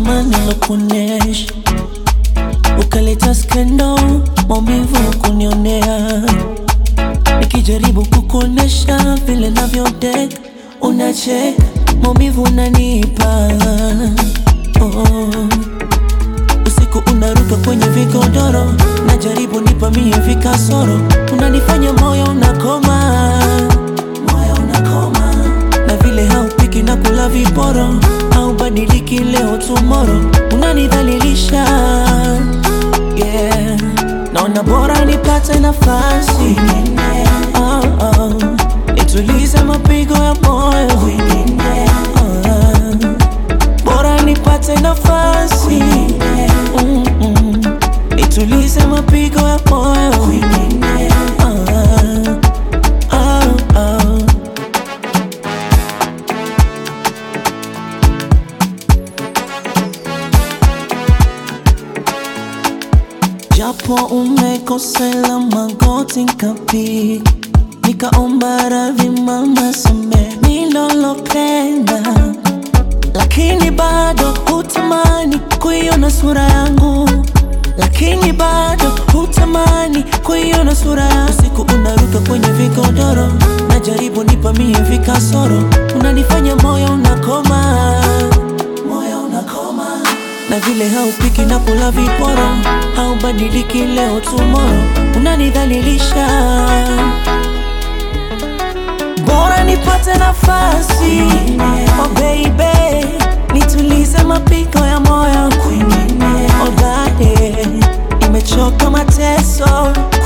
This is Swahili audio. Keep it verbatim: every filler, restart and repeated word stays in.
zamani lokuonesha, ukaleta skendo, maumivu kunionea. Nikijaribu kukuonesha vile navyodeka, unacheka, maumivu unanipa. Oh. Usiku unaruka kwenye vigodoro, najaribu nipa mie vikasoro, unanifanya moyo unakoma, moyo unakoma. Na vile haupiki na kula viporo, haubadiliki leo tomorrow, unanidhalilisha. Yeah, naona bora nipate nafasi, oh, oh, nitulize mapigo ya moyo, oh, bora nipate nafasi, mm -mm, nitulize mapigo ya moyo, oh, oh, oh. Japo umekosela magoti nikapiga, nikaomba radhi mama samehe nilolopenda, lakini bado hutamani kuiona sura yangu, lakini bado hutamani kuiona sura yangu. Usiku unaruka kwenye vigodoro, najaribu nipa mie vikasoro, unanifanya moyo unakoma, moyo unakoma. Na vile haupiki na kula viporo, haubadiliki leo tomorrow, unanidhalilisha. Bora nipate nafasi, oh baby, nitulize mapigo ya moyo, oh daddy, nimechoka mateso.